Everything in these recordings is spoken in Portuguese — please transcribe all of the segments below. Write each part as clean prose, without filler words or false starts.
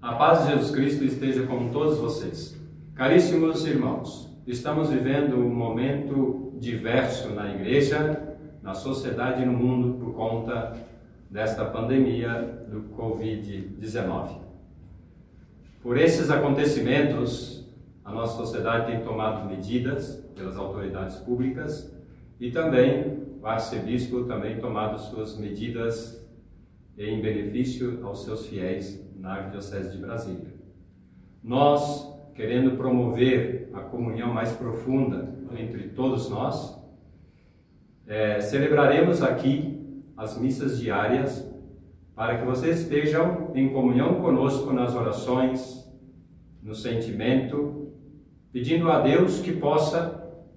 A paz de Jesus Cristo esteja com todos vocês. Caríssimos irmãos, estamos vivendo um momento diverso na igreja, na sociedade e no mundo por conta desta pandemia do Covid-19. Por esses acontecimentos, a nossa sociedade tem tomado medidas pelas autoridades públicas e também o arcebispo também tomado suas medidas em benefício aos seus fiéis na Arquidiocese de Brasília. Nós, querendo promover a comunhão mais profunda entre todos nós, celebraremos aqui as missas diárias para que vocês estejam em comunhão conosco nas orações, no sentimento, pedindo a Deus que possa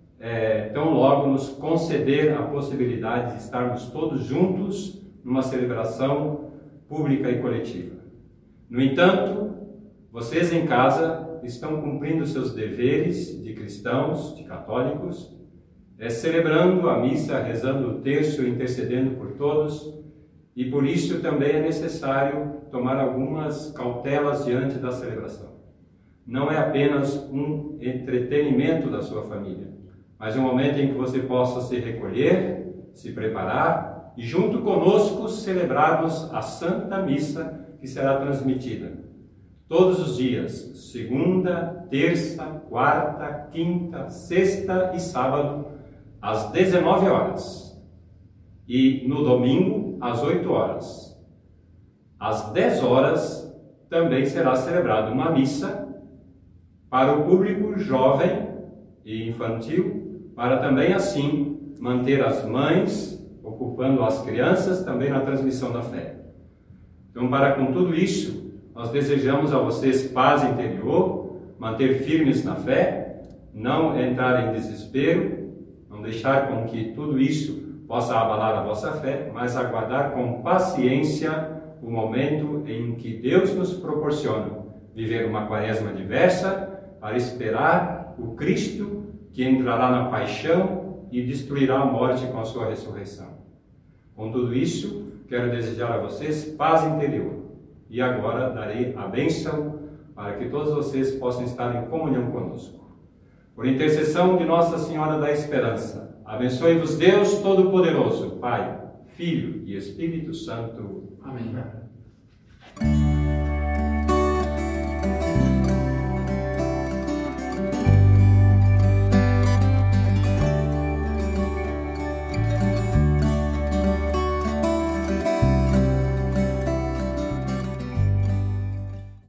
tão logo nos conceder a possibilidade de estarmos todos juntos numa celebração pública e coletiva. No entanto, vocês em casa estão cumprindo seus deveres de cristãos, de católicos, celebrando a missa, rezando o terço, intercedendo por todos, e por isso também é necessário tomar algumas cautelas diante da celebração. Não é apenas um entretenimento da sua família, mas um momento em que você possa se recolher, se preparar e junto conosco celebrarmos a Santa Missa que será transmitida todos os dias, segunda, terça, quarta, quinta, sexta e sábado, às 19 horas e no domingo às 8 horas. Às 10 horas também será celebrada uma missa para o público jovem e infantil, para também assim manter as mães ocupando as crianças também na transmissão da fé. Então, com tudo isso, nós desejamos a vocês paz interior, manter firmes na fé, não entrar em desespero, não deixar com que tudo isso possa abalar a vossa fé, mas aguardar com paciência o momento em que Deus nos proporciona viver uma quaresma diversa para esperar o Cristo que entrará na paixão e destruirá a morte com a sua ressurreição. Com tudo isso, quero desejar a vocês paz interior. E agora darei a bênção para que todos vocês possam estar em comunhão conosco. Por intercessão de Nossa Senhora da Esperança, abençoe-vos Deus Todo-Poderoso, Pai, Filho e Espírito Santo. Amém.